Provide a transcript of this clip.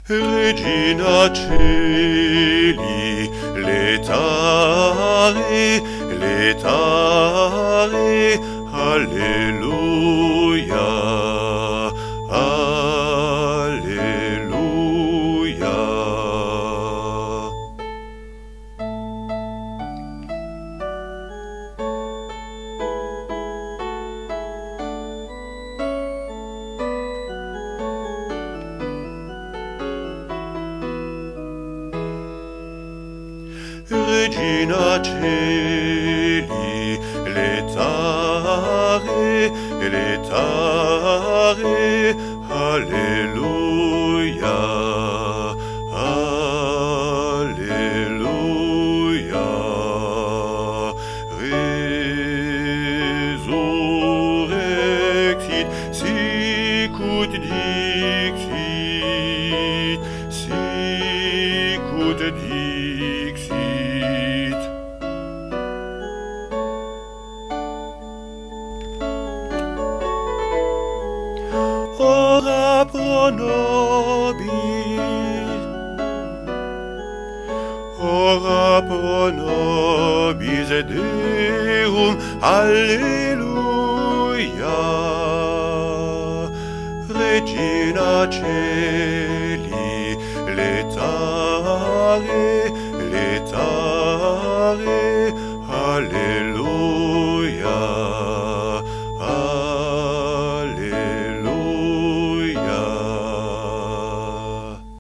Regina Celi, letare, letare, Alleluia, Alleluia. Regina Celi, letare, letare, Alleluia, Alleluia. Resurrexit, sicut dixit, sicut dixit. Ora pro nobis, ora pro nobis Deum, Alleluia. Regina Celi,